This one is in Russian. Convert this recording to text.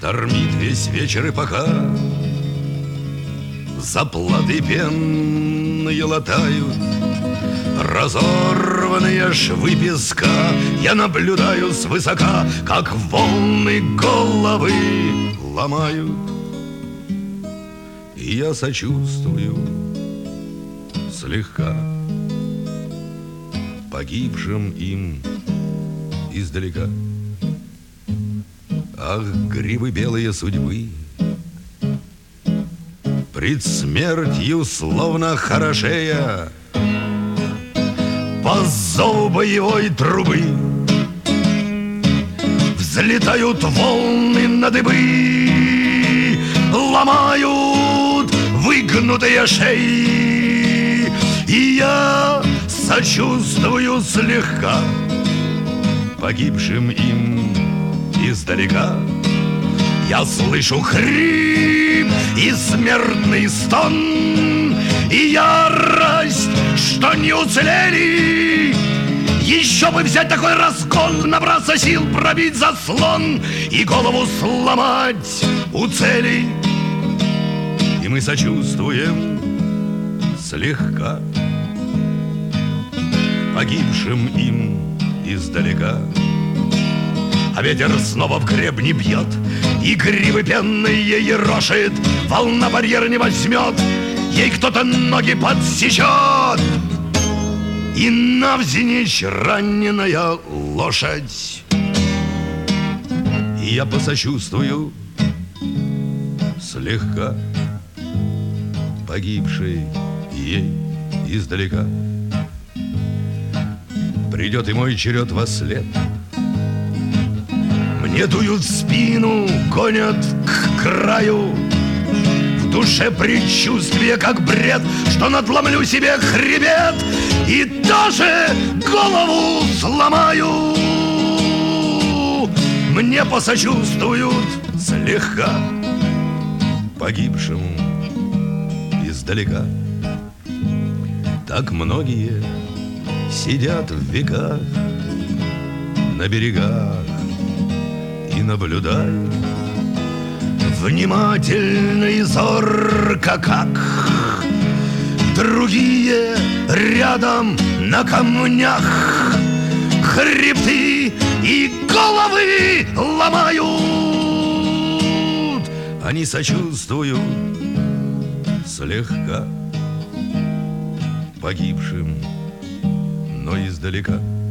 Штормит весь вечер, и пока заплаты пенные латают разорванные швы песка, я наблюдаю свысока, как волны головы ломают. И я сочувствую слегка погибшим им издалека. Ах, гривы белые судьбы, пред смертью словно хорошея, по зову боевой трубы взлетают волны на дыбы, ломают выгнутые шеи. И я сочувствую слегка погибшим им издалека. Я слышу хрип и смертный стон, и ярость, что не уцелели. Еще бы взять такой разгон, набраться сил, пробить заслон и голову сломать у цели. И мы сочувствуем слегка погибшим им издалека. А ветер снова в гребни бьет, и гривы пенные ерошит, волна барьер не возьмет, ей кто-то ноги подсечет, и навзничь раненая лошадь. И я посочувствую слегка погибшей ей издалека. Придет и мой черед вослед, мне дуют в спину, гонят к краю. В душе предчувствие, как бред, что надломлю себе хребет и тоже голову сломаю. Мне посочувствуют слегка погибшему издалека. Так многие сидят в веках на берегах и наблюдают внимательно и зорко, как другие рядом на камнях хребты и головы ломают. Они сочувствуют слегка погибшим, но издалека.